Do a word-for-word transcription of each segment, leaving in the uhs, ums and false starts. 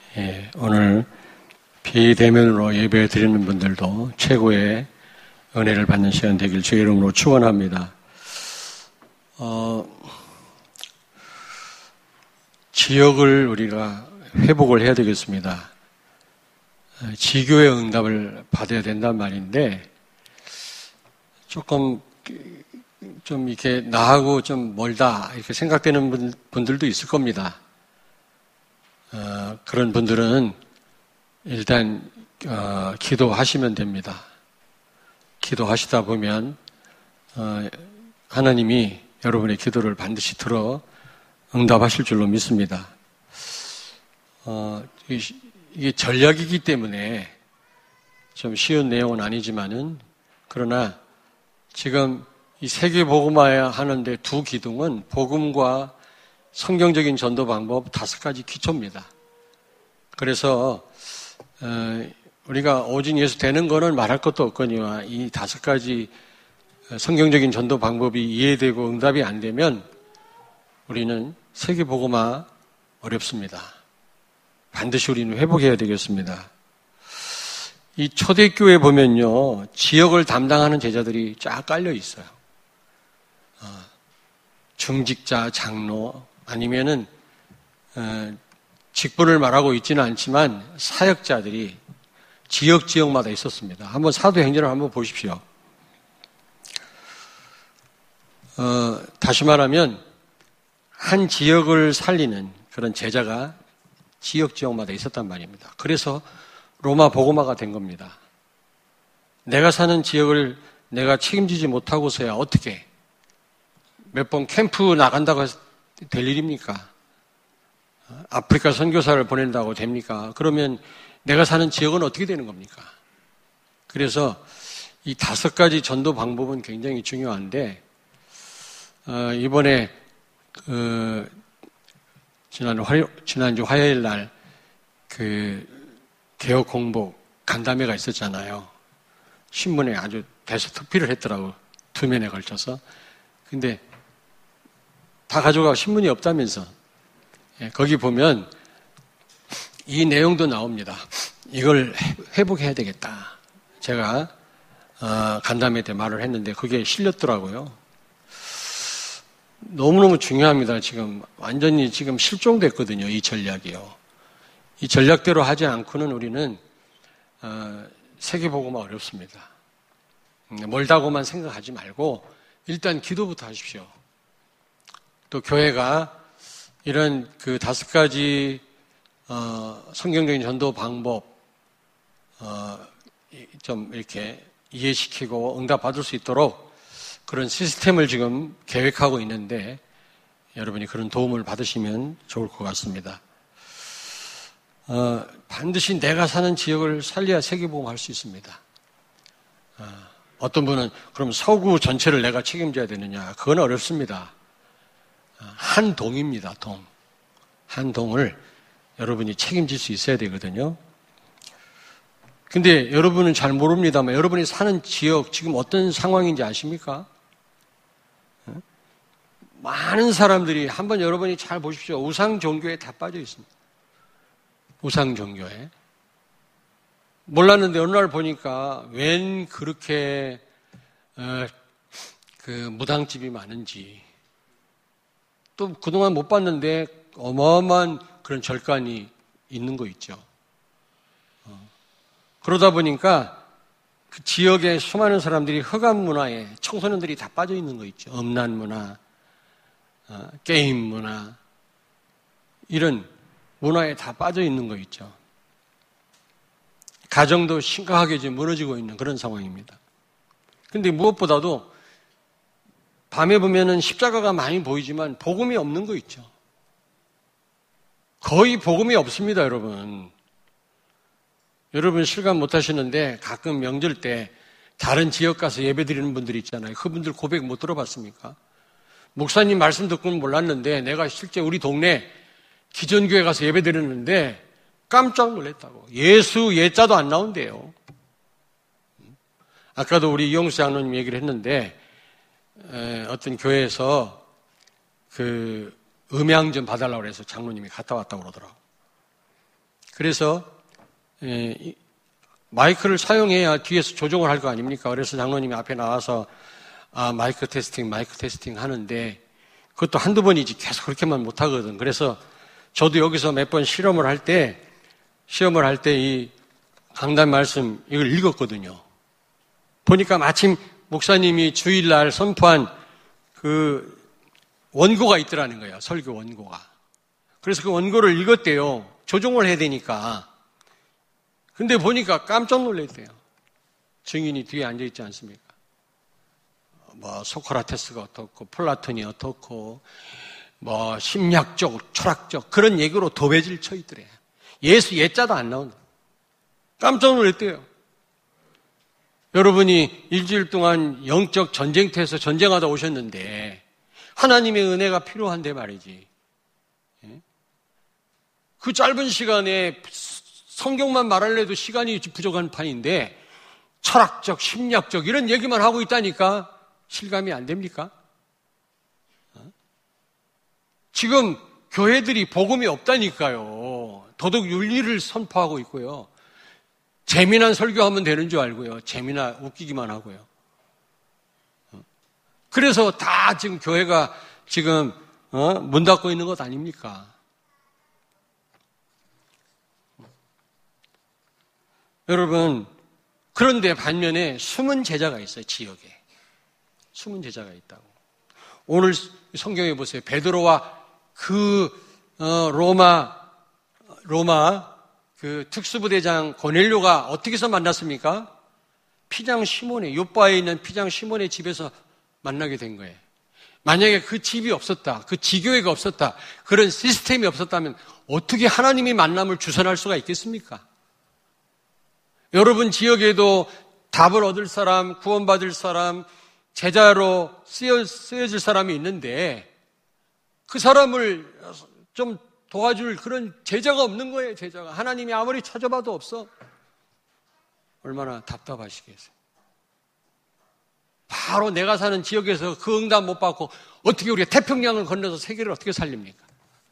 예, 오늘 비대면으로 예배 드리는 분들도 최고의 은혜를 받는 시간 되길 주의 이름으로 축원합니다. 어, 지역을 우리가 회복을 해야 되겠습니다. 지교의 응답을 받아야 된단 말인데 조금 좀 이렇게 나하고 좀 멀다 이렇게 생각되는 분, 분들도 있을 겁니다. 어, 그런 분들은 일단 어, 기도하시면 됩니다. 기도하시다 보면 어, 하나님이 여러분의 기도를 반드시 들어 응답하실 줄로 믿습니다. 어, 이게 전략이기 때문에 좀 쉬운 내용은 아니지만은 그러나 지금 이 세계 복음화 하는데 두 기둥은 복음과 성경적인 전도 방법 다섯 가지 기초입니다. 그래서 어, 우리가 오직 예수 되는 거는 말할 것도 없거니와 이 다섯 가지 성경적인 전도 방법이 이해되고 응답이 안 되면 우리는 세계 복음화 어렵습니다. 반드시 우리는 회복해야 되겠습니다. 이 초대교회 보면요, 지역을 담당하는 제자들이 쫙 깔려 있어요. 어, 중직자, 장로, 아니면은 어, 직분을 말하고 있지는 않지만 사역자들이 지역 지역마다 있었습니다. 한번 사도행전을 한번 보십시오. 어, 다시 말하면 한 지역을 살리는 그런 제자가 지역 지역마다 있었단 말입니다. 그래서 로마 복음화가 된 겁니다. 내가 사는 지역을 내가 책임지지 못하고서야 어떻게 몇 번 캠프 나간다고 될 일입니까? 아프리카 선교사를 보낸다고 됩니까? 그러면 내가 사는 지역은 어떻게 되는 겁니까? 그래서 이 다섯 가지 전도 방법은 굉장히 중요한데 어, 이번에 그 지난 화, 지난주 화요일 날 그 개혁 공복 간담회가 있었잖아요. 신문에 아주 대서특필을 했더라고. 두 면에 걸쳐서. 근데 다 가져가고 신문이 없다면서. 예, 거기 보면 이 내용도 나옵니다. 이걸 회복해야 되겠다. 제가 어, 간담회 때 말을 했는데 그게 실렸더라고요. 너무너무 중요합니다. 지금 완전히 지금 실종됐거든요. 이 전략이요. 이 전략대로 하지 않고는 우리는 어, 세계복음화 어렵습니다. 멀다고만 생각하지 말고 일단 기도부터 하십시오. 또 교회가 이런 그 다섯 가지 어, 성경적인 전도 방법 어, 좀 이렇게 이해시키고 응답받을 수 있도록 그런 시스템을 지금 계획하고 있는데 여러분이 그런 도움을 받으시면 좋을 것 같습니다. 어, 반드시 내가 사는 지역을 살려야 세계복음화 할 수 있습니다. 어, 어떤 분은 그럼 서구 전체를 내가 책임져야 되느냐? 그건 어렵습니다. 어, 한 동입니다. 동. 한 동을 여러분이 책임질 수 있어야 되거든요. 근데 여러분은 잘 모릅니다만 여러분이 사는 지역 지금 어떤 상황인지 아십니까? 어? 많은 사람들이 한번 여러분이 잘 보십시오. 우상 종교에 다 빠져 있습니다. 우상 종교에. 몰랐는데 어느 날 보니까 웬 그렇게 어, 그 무당집이 많은지 또 그동안 못 봤는데 어마어마한 그런 절간이 있는 거 있죠. 어. 그러다 보니까 그 지역의 수많은 사람들이 흑암 문화에 청소년들이 다 빠져 있는 거 있죠. 음란 문화, 어, 게임 문화 이런 문화에 다 빠져 있는 거 있죠. 가정도 심각하게 지금 무너지고 있는 그런 상황입니다. 근데 무엇보다도 밤에 보면은 십자가가 많이 보이지만 복음이 없는 거 있죠. 거의 복음이 없습니다, 여러분. 여러분 실감 못 하시는데 가끔 명절 때 다른 지역 가서 예배 드리는 분들이 있잖아요. 그분들 고백 못 들어봤습니까? 목사님 말씀 듣고는 몰랐는데 내가 실제 우리 동네 기존교회 가서 예배 드렸는데 깜짝 놀랐다고. 예수 예자도 안 나온대요. 아까도 우리 이영수 장로님 얘기를 했는데 어떤 교회에서 그 음향 좀 봐달라고 해서 장로님이 갔다 왔다고 그러더라고. 그래서 에, 마이크를 사용해야 뒤에서 조정을 할 거 아닙니까? 그래서 장로님이 앞에 나와서 아, 마이크 테스팅, 마이크 테스팅 하는데 그것도 한두 번이지 계속 그렇게만 못하거든. 그래서 저도 여기서 몇 번 실험을 할 때, 시험을 할 때 이 강단 말씀 이걸 읽었거든요. 보니까 마침 목사님이 주일날 선포한 그 원고가 있더라는 거예요. 설교 원고가. 그래서 그 원고를 읽었대요. 조정을 해야 되니까. 근데 보니까 깜짝 놀랐대요. 증인이 뒤에 앉아있지 않습니까? 뭐 소크라테스가 어떻고 플라톤이 어떻고 뭐 심리학적, 철학적 그런 얘기로 도배질 쳐 있더래요. 예수 예자도 안 나온다. 깜짝 놀랐대요. 여러분이 일주일 동안 영적 전쟁터에서 전쟁하다 오셨는데 하나님의 은혜가 필요한데 말이지. 그 짧은 시간에 성경만 말하려도 시간이 부족한 판인데 철학적, 심리학적 이런 얘기만 하고 있다니까 실감이 안 됩니까? 지금 교회들이 복음이 없다니까요. 도덕 윤리를 선포하고 있고요. 재미난 설교하면 되는 줄 알고요. 재미나 웃기기만 하고요. 그래서 다 지금 교회가 지금 어? 문 닫고 있는 것 아닙니까? 여러분, 그런데 반면에 숨은 제자가 있어요. 지역에. 숨은 제자가 있다고. 오늘 성경에 보세요. 베드로와 그 어, 로마 로마 그 특수부대장 고넬료가 어떻게 해서 만났습니까? 피장 시몬의 요바에 있는 피장 시몬의 집에서 만나게 된 거예요. 만약에 그 집이 없었다, 그 지교회가 없었다, 그런 시스템이 없었다면 어떻게 하나님이 만남을 주선할 수가 있겠습니까? 여러분 지역에도 답을 얻을 사람, 구원받을 사람, 제자로 쓰여, 쓰여질 사람이 있는데 그 사람을 좀 도와줄 그런 제자가 없는 거예요. 제자가. 하나님이 아무리 찾아봐도 없어. 얼마나 답답하시겠어요. 바로 내가 사는 지역에서 그 응답 못 받고 어떻게 우리가 태평양을 건너서 세계를 어떻게 살립니까?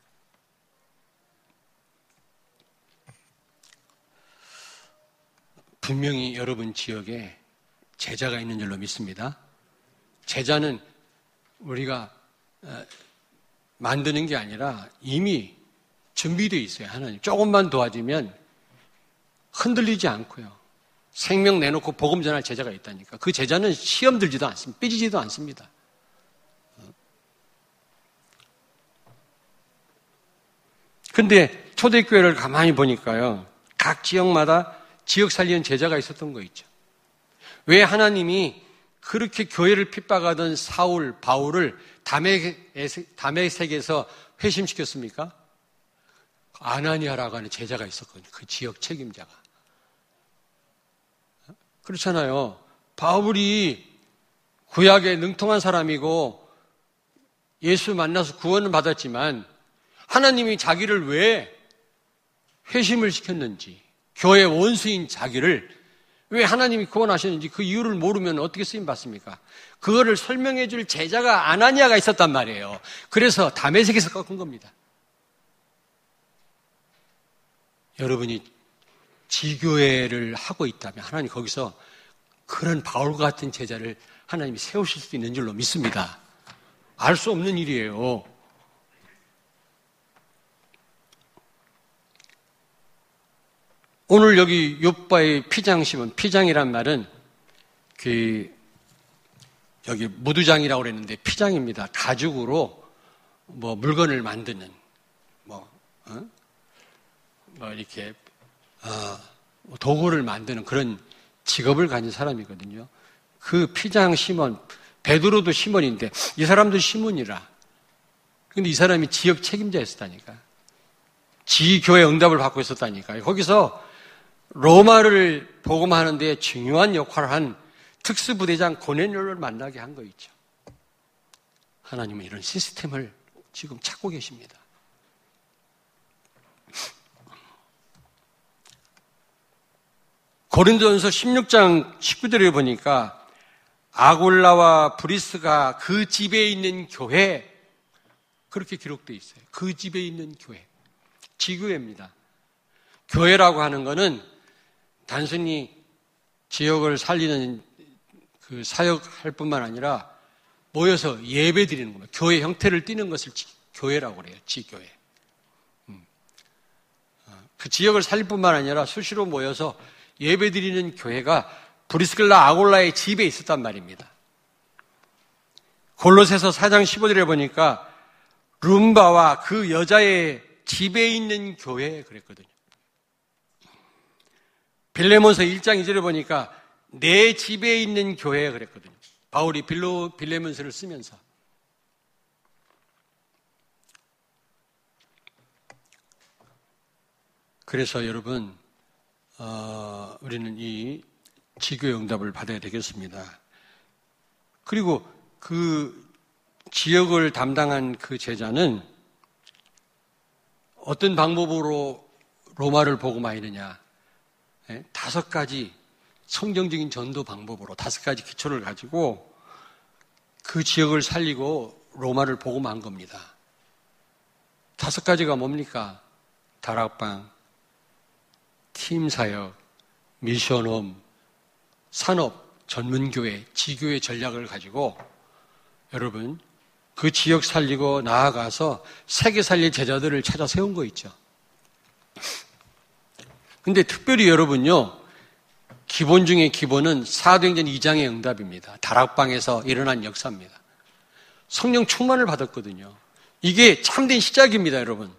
분명히 여러분 지역에 제자가 있는 줄로 믿습니다. 제자는 우리가 만드는 게 아니라 이미 준비되어 있어요. 하나님 조금만 도와주면 흔들리지 않고요. 생명 내놓고 복음 전할 제자가 있다니까. 그 제자는 시험 들지도 않습니다. 삐지지도 않습니다. 근데 초대교회를 가만히 보니까요. 각 지역마다 지역 살리는 제자가 있었던 거 있죠. 왜 하나님이 그렇게 교회를 핍박하던 사울, 바울을 다메섹에서 회심시켰습니까? 아나니아라고 하는 제자가 있었거든요. 그 지역 책임자가. 그렇잖아요. 바울이 구약에 능통한 사람이고 예수 만나서 구원을 받았지만 하나님이 자기를 왜 회심을 시켰는지, 교회 원수인 자기를 왜 하나님이 구원하셨는지 그 이유를 모르면 어떻게 쓰임받습니까? 그거를 설명해 줄 제자가 아나니아가 있었단 말이에요. 그래서 다메섹에서 꺾은 겁니다. 여러분이 지교회를 하고 있다면 하나님 거기서 그런 바울과 같은 제자를 하나님이 세우실 수 있는 줄로 믿습니다. 알 수 없는 일이에요. 오늘 여기 욥바의 피장 심은, 피장이란 말은 그 여기 무두장이라고 그랬는데 피장입니다. 가죽으로 뭐 물건을 만드는 뭐, 어? 뭐 이렇게 어, 도구를 만드는 그런 직업을 가진 사람이거든요. 그 피장 시몬, 베드로도 시몬인데 이 사람도 시몬이라. 근데 이 사람이 지역 책임자였다니까. 지교회 응답을 받고 있었다니까. 거기서 로마를 복음하는 데 중요한 역할을 한 특수부대장 고넬료를 만나게 한 거 있죠. 하나님은 이런 시스템을 지금 찾고 계십니다. 고린도전서 십육 장 십구 절에 보니까 아골라와 브리스가 그 집에 있는 교회, 그렇게 기록되어 있어요. 그 집에 있는 교회, 지교회입니다. 교회라고 하는 것은 단순히 지역을 살리는 그 사역할 뿐만 아니라 모여서 예배 드리는 겁니다. 교회 형태를 띠는 것을 교회라고 그래요. 지교회. 그 지역을 살릴 뿐만 아니라 수시로 모여서 예배 드리는 교회가 브리스길라 아골라의 집에 있었단 말입니다. 골로새서 사 장 십오 절에 보니까 룸바와 그 여자의 집에 있는 교회 그랬거든요. 빌레몬서 일 장 이 절에 보니까 내 집에 있는 교회 그랬거든요. 바울이 빌로, 빌레몬서를 쓰면서. 그래서 여러분, 어, 우리는 이 지교의 응답을 받아야 되겠습니다. 그리고 그 지역을 담당한 그 제자는 어떤 방법으로 로마를 복음화했느냐? 네? 다섯 가지 성경적인 전도 방법으로 다섯 가지 기초를 가지고 그 지역을 살리고 로마를 복음화한 겁니다. 다섯 가지가 뭡니까? 다락방, 팀사역, 미션홈, 산업, 전문교회, 지교회 전략을 가지고 여러분 그 지역 살리고 나아가서 세계 살릴 제자들을 찾아 세운 거 있죠. 근데 특별히 여러분요, 기본 중에 기본은 사도행전 이 장의 응답입니다. 다락방에서 일어난 역사입니다. 성령 충만을 받았거든요. 이게 참된 시작입니다, 여러분.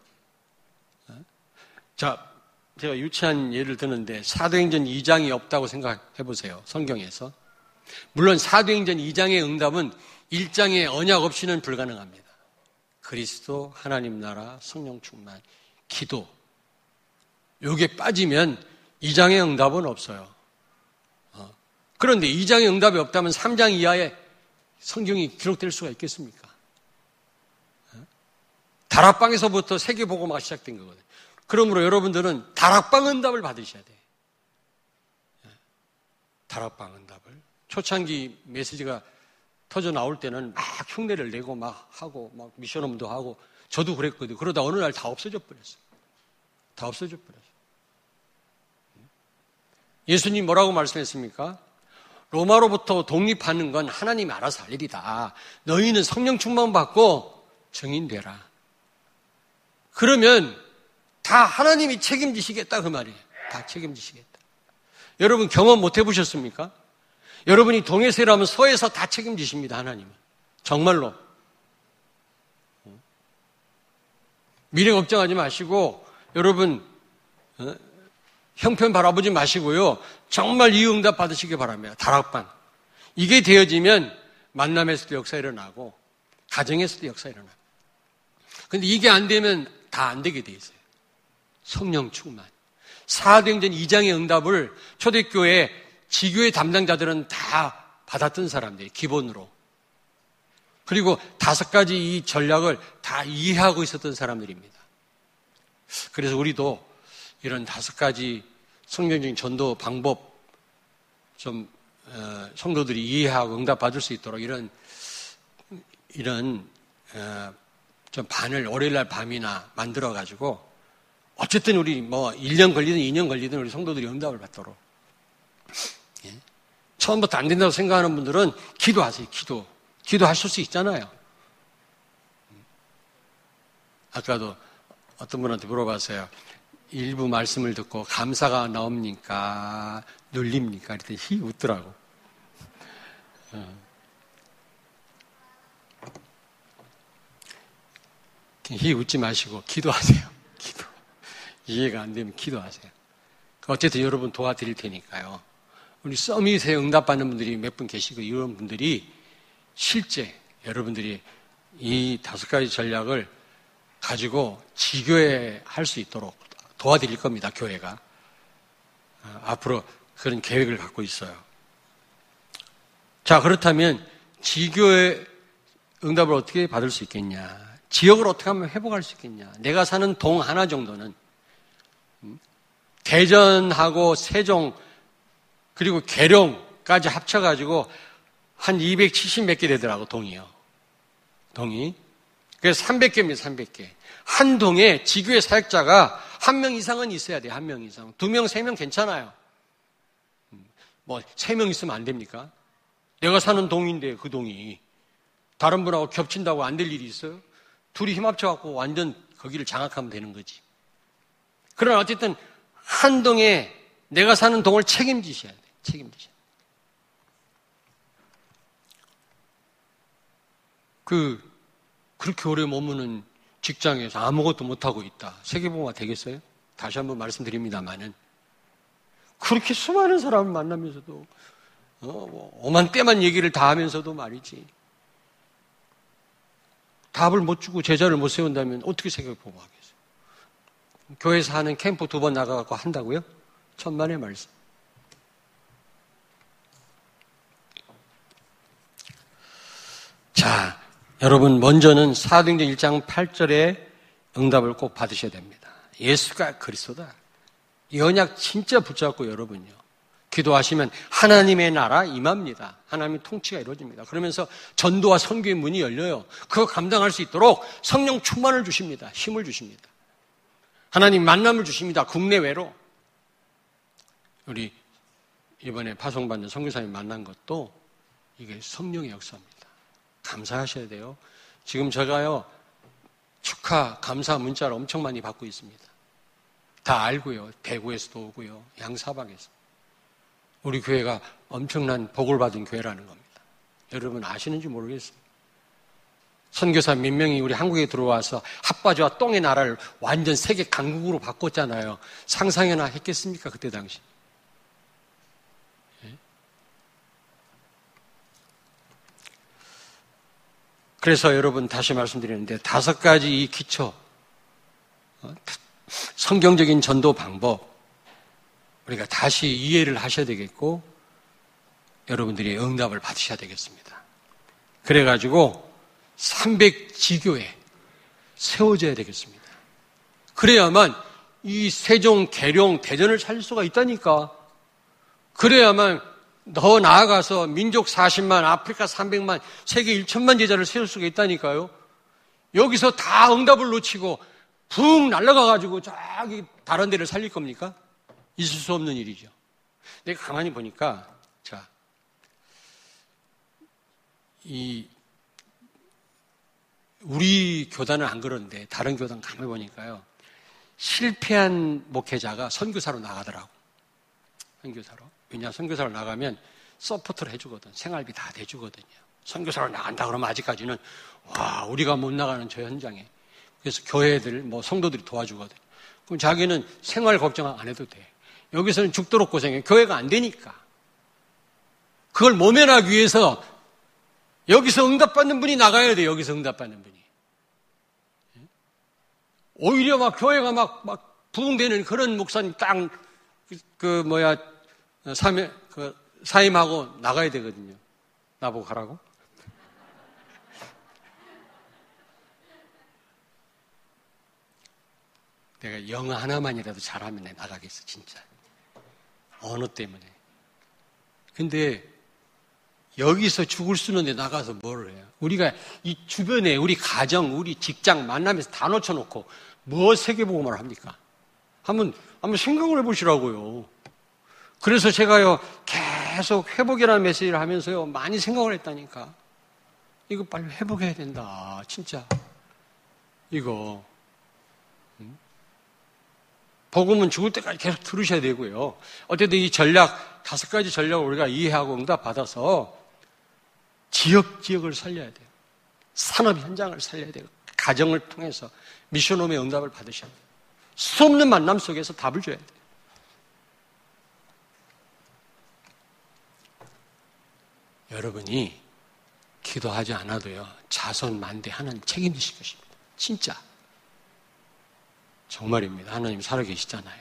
자, 제가 유치한 예를 드는데 사도행전 이 장이 없다고 생각해 보세요. 성경에서. 물론 사도행전 이 장의 응답은 일 장의 언약 없이는 불가능합니다. 그리스도, 하나님 나라, 성령 충만, 기도. 요게 빠지면 이 장의 응답은 없어요. 어. 그런데 이 장의 응답이 없다면 삼 장 이하에 성경이 기록될 수가 있겠습니까? 어? 다락방에서부터 세계복음화가 시작된 거거든요. 그러므로 여러분들은 다락방 응답을 받으셔야 돼요. 다락방 응답을. 초창기 메시지가 터져 나올 때는 막 흉내를 내고 막 하고 막 미션홈도 하고 저도 그랬거든요. 그러다 어느 날 다 없어져 버렸어요. 다 없어져 버렸어요. 예수님 뭐라고 말씀했습니까? 로마로부터 독립하는 건 하나님이 알아서 할 일이다. 너희는 성령 충만 받고 증인되라. 그러면 다 하나님이 책임지시겠다 그 말이에요. 다 책임지시겠다. 여러분 경험 못 해보셨습니까? 여러분이 동에서 일하면 서에서 다 책임지십니다. 하나님은. 정말로. 미래 걱정하지 마시고 여러분 어? 형편 바라보지 마시고요. 정말 이 응답 받으시기 바랍니다. 다락방. 이게 되어지면 만남에서도 역사 일어나고 가정에서도 역사 일어나고. 근데 이게 안 되면 다 안 되게 돼 있어요. 성령 충만. 사도행전 이 장의 응답을 초대교회 지교회 담당자들은 다 받았던 사람들이 기본으로. 그리고 다섯 가지 이 전략을 다 이해하고 있었던 사람들입니다. 그래서 우리도 이런 다섯 가지 성경적인 전도 방법 좀 어, 성도들이 이해하고 응답 받을 수 있도록 이런 이런 어, 좀 반을 월요일날 밤이나 만들어 가지고 어쨌든 우리 뭐 일 년 걸리든 이 년 걸리든 우리 성도들이 응답을 받도록. 예? 처음부터 안 된다고 생각하는 분들은 기도하세요. 기도. 기도하실 수 있잖아요. 아까도 어떤 분한테 물어봤어요. 일부 말씀을 듣고 감사가 나옵니까? 눌립니까? 그랬더니 히 웃더라고. 어. 히 웃지 마시고 기도하세요. 기도. 이해가 안 되면 기도하세요. 어쨌든 여러분 도와드릴 테니까요. 우리 서밋에 응답받는 분들이 몇 분 계시고 이런 분들이 실제 여러분들이 이 다섯 가지 전략을 가지고 지교회 할 수 있도록 도와드릴 겁니다. 교회가. 앞으로 그런 계획을 갖고 있어요. 자, 그렇다면 지교회 응답을 어떻게 받을 수 있겠냐? 지역을 어떻게 하면 회복할 수 있겠냐? 내가 사는 동 하나 정도는 대전하고 세종 그리고 계룡까지 합쳐가지고 한 이백칠십 몇 개 되더라고, 동이요. 동이. 그래서 삼백 개입니다, 삼백 개. 한 동에 지교회 사역자가 한 명 이상은 있어야 돼요. 한 명 이상. 두 명, 세 명 괜찮아요. 뭐 세 명 있으면 안 됩니까? 내가 사는 동인데 그 동이 다른 분하고 겹친다고 안 될 일이 있어요? 둘이 힘 합쳐갖고 완전 거기를 장악하면 되는 거지. 그러나 어쨌든 한 동에 내가 사는 동을 책임지셔야 돼요. 책임지셔야 돼요. 그, 그렇게 오래 머무는 직장에서 아무것도 못하고 있다. 세계복음화 되겠어요? 다시 한번 말씀드립니다만은. 그렇게 수많은 사람을 만나면서도, 어, 뭐, 오만 때만 얘기를 다 하면서도 말이지. 답을 못 주고 제자를 못 세운다면 어떻게 세계복음화 하겠어요? 교회에서 하는 캠프 두 번 나가갖고 한다고요? 천만의 말씀. 자, 여러분 먼저는 사도행전 일 장 팔 절에 응답을 꼭 받으셔야 됩니다. 예수가 그리스도다. 이 언약 진짜 붙잡고 여러분요. 기도하시면 하나님의 나라 임합니다. 하나님의 통치가 이루어집니다. 그러면서 전도와 선교의 문이 열려요. 그거 감당할 수 있도록 성령 충만을 주십니다. 힘을 주십니다. 하나님 만남을 주십니다. 국내외로. 우리 이번에 파송받는 선교사님 만난 것도 이게 성령의 역사입니다. 감사하셔야 돼요. 지금 제가요 축하 감사 문자를 엄청 많이 받고 있습니다. 다 알고요. 대구에서도 오고요. 양사방에서. 우리 교회가 엄청난 복을 받은 교회라는 겁니다. 여러분 아시는지 모르겠어요. 선교사 몇 명이 우리 한국에 들어와서 핫바지와 똥의 나라를 완전 세계 강국으로 바꿨잖아요. 상상이나 했겠습니까? 그때 당시. 그래서 여러분 다시 말씀드리는데 다섯 가지 이 기초 성경적인 전도 방법 우리가 다시 이해를 하셔야 되겠고 여러분들이 응답을 받으셔야 되겠습니다. 그래가지고 삼백 지교에 세워져야 되겠습니다. 그래야만 이 세종, 계룡, 대전을 살릴 수가 있다니까. 그래야만 더 나아가서 민족 사십만, 아프리카 삼백만, 세계 천만 제자를 세울 수가 있다니까요. 여기서 다 응답을 놓치고 붕 날아가가지고 저기 다른 데를 살릴 겁니까? 있을 수 없는 일이죠. 내가 가만히 보니까 자, 이 우리 교단은 안 그런데 다른 교단 가만히 보니까요. 실패한 목회자가 선교사로 나가더라고. 선교사로. 왜냐 선교사로 나가면 서포트를 해주거든. 생활비 다 대주거든요. 선교사로 나간다 그러면 아직까지는 와 우리가 못 나가는 저 현장에 그래서 교회들 뭐 성도들이 도와주거든. 그럼 자기는 생활 걱정 안 해도 돼. 여기서는 죽도록 고생해. 교회가 안 되니까. 그걸 모면하기 위해서 여기서 응답받는 분이 나가야 돼. 여기서 응답받는 분이. 오히려 막 교회가 막, 막 부흥되는 그런 목사님 딱, 그, 그 뭐야, 사임, 그, 사임하고 나가야 되거든요. 나보고 가라고? 내가 영어 하나만이라도 잘하면 내 나가겠어, 진짜. 언어 때문에. 근데, 여기서 죽을 수는 데 나가서 뭘 해요? 우리가 이 주변에 우리 가정, 우리 직장 만나면서 다 놓쳐놓고 뭐 세계복음을 합니까? 한번, 한번 생각을 해보시라고요. 그래서 제가요, 계속 회복이라는 메시지를 하면서요, 많이 생각을 했다니까. 이거 빨리 회복해야 된다. 진짜. 이거. 응? 복음은 죽을 때까지 계속 들으셔야 되고요. 어쨌든 이 전략, 다섯 가지 전략을 우리가 이해하고 응답 받아서 지역, 지역을 살려야 돼요. 산업 현장을 살려야 돼요. 가정을 통해서 미션홈의 응답을 받으셔야 돼요. 수없는 만남 속에서 답을 줘야 돼요. 여러분이 기도하지 않아도요, 자손 만대 하나님 책임지실 것입니다. 진짜. 정말입니다. 하나님 살아계시잖아요.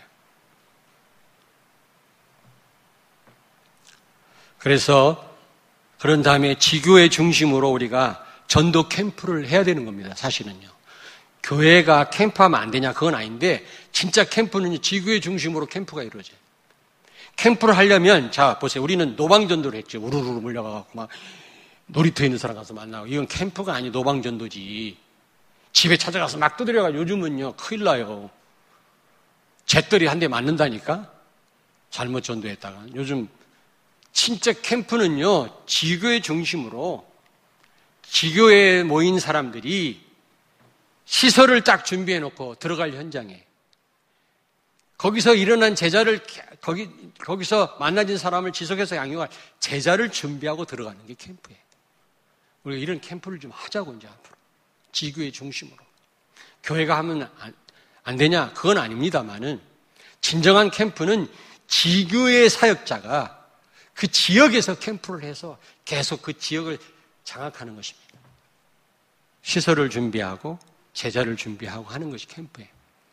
그래서 그런 다음에 지교회 중심으로 우리가 전도 캠프를 해야 되는 겁니다. 사실은요. 교회가 캠프하면 안 되냐 그건 아닌데 진짜 캠프는 지교회 중심으로 캠프가 이루어져요. 캠프를 하려면 자 보세요. 우리는 노방전도를 했죠. 우르르 물려가고 막 놀이터에 있는 사람 가서 만나고 이건 캠프가 아니 노방전도지. 집에 찾아가서 막 두드려가 요즘은요 큰일 나요. 잿더리 한 대 맞는다니까? 잘못 전도했다가. 요즘 진짜 캠프는요, 지교의 중심으로 지교에 모인 사람들이 시설을 딱 준비해놓고 들어갈 현장에 거기서 일어난 제자를 거기, 거기서 만나진 사람을 지속해서 양육할 제자를 준비하고 들어가는 게 캠프예요. 우리가 이런 캠프를 좀 하자고 이제 앞으로. 지교의 중심으로. 교회가 하면 안, 안 되냐? 그건 아닙니다만은 진정한 캠프는 지교의 사역자가 그 지역에서 캠프를 해서 계속 그 지역을 장악하는 것입니다. 시설을 준비하고 제자를 준비하고 하는 것이 캠프예요.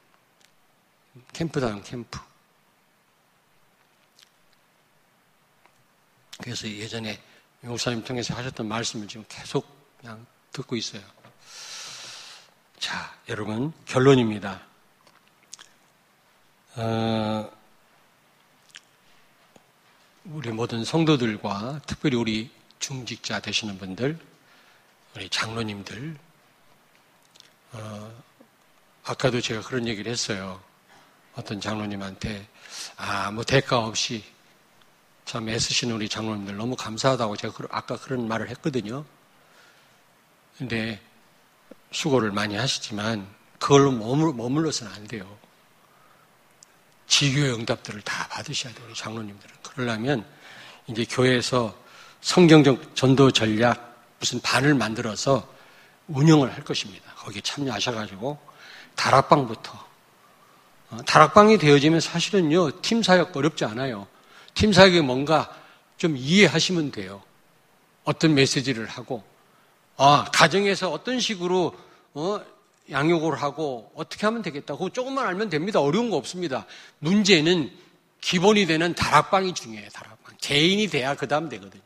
캠프다운 캠프. 그래서 예전에 목사님 통해서 하셨던 말씀을 지금 계속 그냥 듣고 있어요. 자, 여러분, 결론입니다. 어, 우리 모든 성도들과 특별히 우리 중직자 되시는 분들, 우리 장로님들, 어, 아까도 제가 그런 얘기를 했어요. 어떤 장로님한테 아무 대가 없이 참 애쓰시는 우리 장로님들 너무 감사하다고 제가 아까 그런 말을 했거든요. 근데 수고를 많이 하시지만 그걸로 머물러서는 안 돼요. 지교의 응답들을 다 받으셔야 돼요, 우리 장로님들은. 그러려면 이제 교회에서 성경적 전도 전략 무슨 반을 만들어서 운영을 할 것입니다. 거기에 참여하셔가지고 다락방부터. 다락방이 되어지면 사실은요, 팀 사역 어렵지 않아요. 팀 사역이 뭔가 좀 이해하시면 돼요. 어떤 메시지를 하고, 아, 가정에서 어떤 식으로, 어, 양육을 하고, 어떻게 하면 되겠다. 그거 조금만 알면 됩니다. 어려운 거 없습니다. 문제는 기본이 되는 다락방이 중요해요, 다락방. 개인이 돼야 그 다음 되거든요.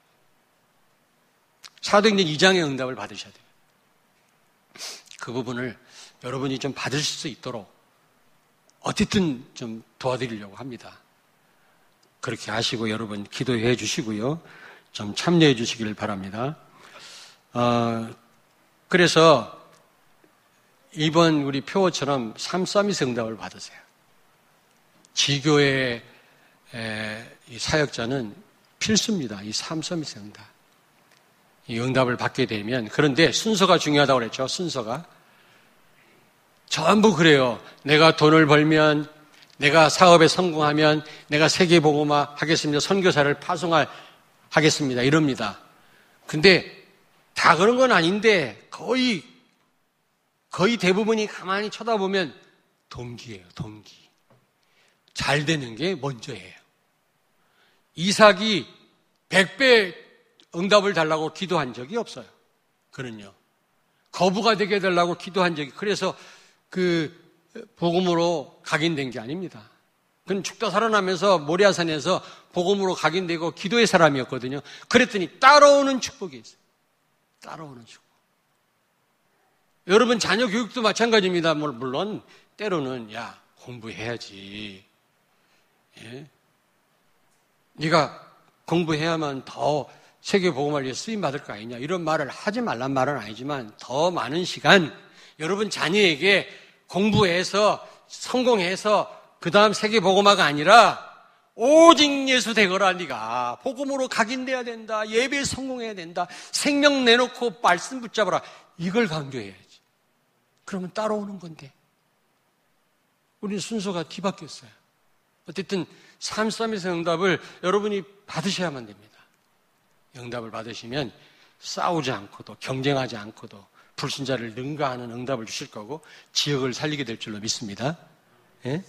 사도행전 이 장의 응답을 받으셔야 돼요. 그 부분을 여러분이 좀 받으실 수 있도록 어쨌든 좀 도와드리려고 합니다. 그렇게 하시고 여러분 기도해 주시고요. 좀 참여해 주시기를 바랍니다. 어, 그래서 이번 우리 표어처럼 삼서밋 응답을 받으세요. 지교의 에, 이 사역자는 필수입니다. 이 삼서밋 응답. 이 응답을 받게 되면, 그런데 순서가 중요하다고 그랬죠. 순서가. 전부 그래요. 내가 돈을 벌면, 내가 사업에 성공하면, 내가 세계복음화 하겠습니다. 선교사를 파송할 하겠습니다. 이럽니다. 근데 다 그런 건 아닌데 거의 거의 대부분이 가만히 쳐다보면 동기예요. 동기. 잘 되는 게 먼저예요. 이삭이 백 배 응답을 달라고 기도한 적이 없어요. 그는요. 거부가 되게 해달라고 기도한 적이, 그래서 그 복음으로 각인된 게 아닙니다. 그는 죽다 살아나면서 모리아산에서 복음으로 각인되고 기도의 사람이었거든요. 그랬더니 따라오는 축복이 있어요. 따라오는 축복. 여러분 자녀 교육도 마찬가지입니다. 물론 때로는 야 공부해야지. 예? 네가 공부해야만 더 세계복음을 위해 쓰임받을 거 아니냐, 이런 말을 하지 말란 말은 아니지만 더 많은 시간 여러분 자녀에게 공부해서 성공해서 그 다음 세계복음화가 아니라 오직 예수 되거라. 네가 복음으로 각인돼야 된다. 예배에 성공해야 된다. 생명 내놓고 말씀 붙잡아라. 이걸 강조해야지. 그러면 따라오는 건데 우리는 순서가 뒤바뀌었어요. 어쨌든 삼서밋의 응답을 여러분이 받으셔야만 됩니다. 응답을 받으시면 싸우지 않고도 경쟁하지 않고도 불신자를 능가하는 응답을 주실 거고 지역을 살리게 될 줄로 믿습니다. 예?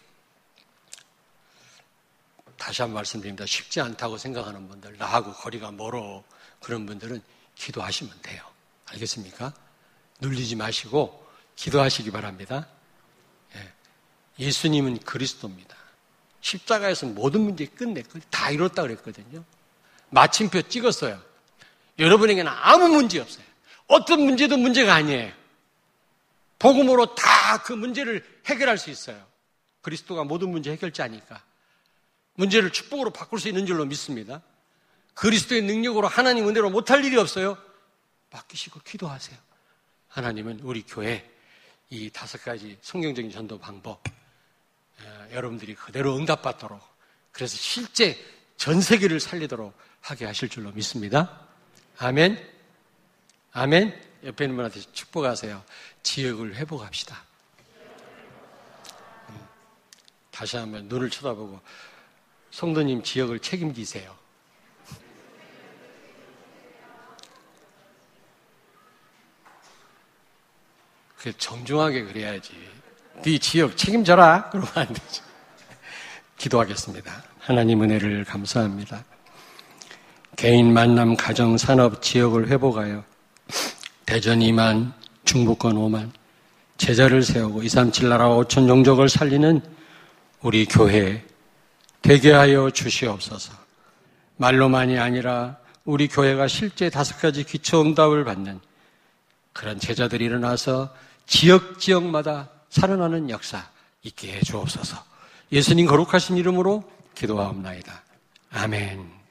다시 한번 말씀드립니다. 쉽지 않다고 생각하는 분들, 나하고 거리가 멀어, 그런 분들은 기도하시면 돼요. 알겠습니까? 눌리지 마시고 기도하시기 바랍니다. 예. 예수님은 그리스도입니다. 십자가에서 모든 문제 끝냈거든요. 다 이뤘다 그랬거든요. 마침표 찍었어요. 여러분에게는 아무 문제 없어요. 어떤 문제도 문제가 아니에요. 복음으로 다 그 문제를 해결할 수 있어요. 그리스도가 모든 문제 해결자니까. 문제를 축복으로 바꿀 수 있는 줄로 믿습니다. 그리스도의 능력으로 하나님 은혜로 못할 일이 없어요. 맡기시고 기도하세요. 하나님은 우리 교회 이 다섯 가지 성경적인 전도 방법 여러분들이 그대로 응답받도록, 그래서 실제 전 세계를 살리도록 하게 하실 줄로 믿습니다. 아멘. 아멘. 옆에 있는 분한테 축복하세요. 지역을 회복합시다. 다시 한번 눈을 쳐다보고, 성도님 지역을 책임지세요. 그 정중하게 그래야지. 네 지역 책임져라 그러면 안 되죠. 기도하겠습니다. 하나님 은혜를 감사합니다. 개인 만남 가정 산업 지역을 회복하여 대전 이만, 중부권 오만, 제자를 세우고 이삼칠 나라 오천 종족을 살리는 우리 교회 되게 하여 주시옵소서. 말로만이 아니라 우리 교회가 실제 다섯 가지 기초 응답을 받는 그런 제자들이 일어나서 지역 지역마다 살아나는 역사 있게 해 주옵소서. 예수님 거룩하신 이름으로 기도하옵나이다. 아멘.